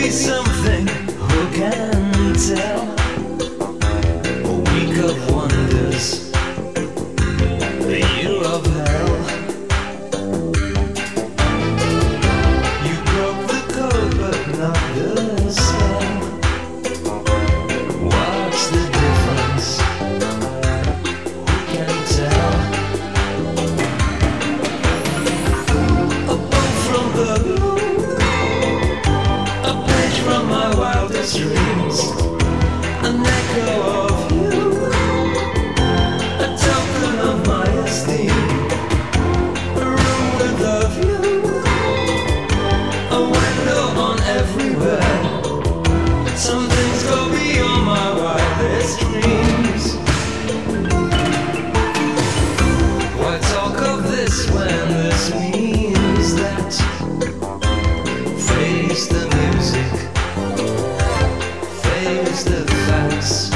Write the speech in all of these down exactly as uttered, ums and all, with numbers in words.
be something, who can tell? A week of wonders, a year of hell. You broke the code but not the spell. What's the difference? Who can tell? A bolt from the blue, a page from my wildest dreams, an echo of you, a token of my esteem, a room with a view, a window on everywhere. Some things go beyond my wildest dreams. Why talk of this when this means that? Face the music, face the facts.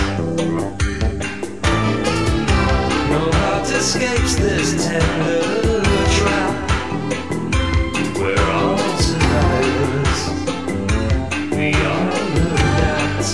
No heart escapes this tender trap. We're all survivors, we all adapt.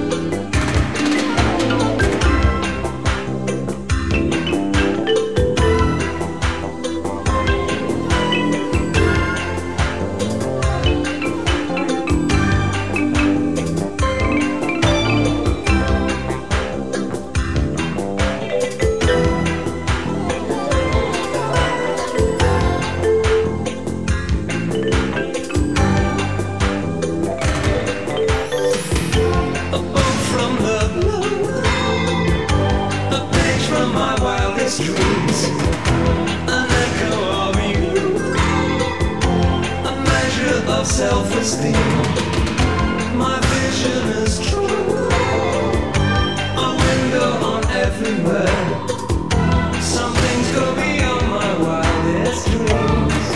A bolt from the blue, a page from my wildest dreams, an echo of you, a measure of self-esteem. My vision is true, a window on everywhere. Some things go beyond my wildest dreams.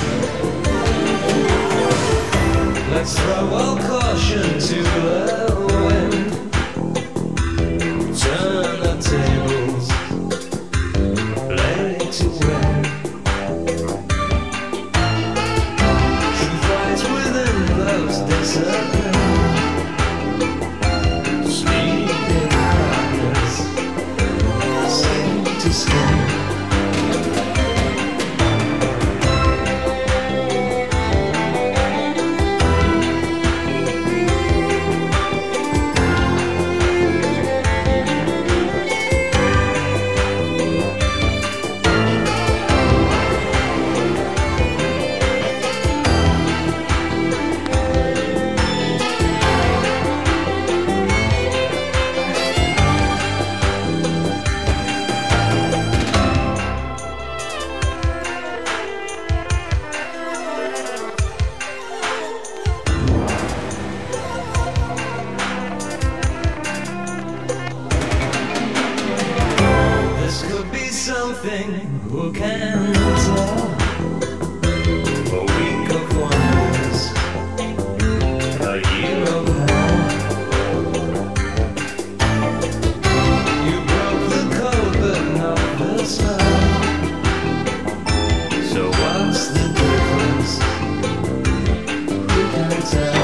Let's throw all caution to the wind. Turn the tables, play to win. Truth lies within those discipline. Sleep in darkness, skin to skin. This could be something, who can tell? A week of wonders, a year of hell. You broke the code but not the spell. So what's the difference? Who can tell?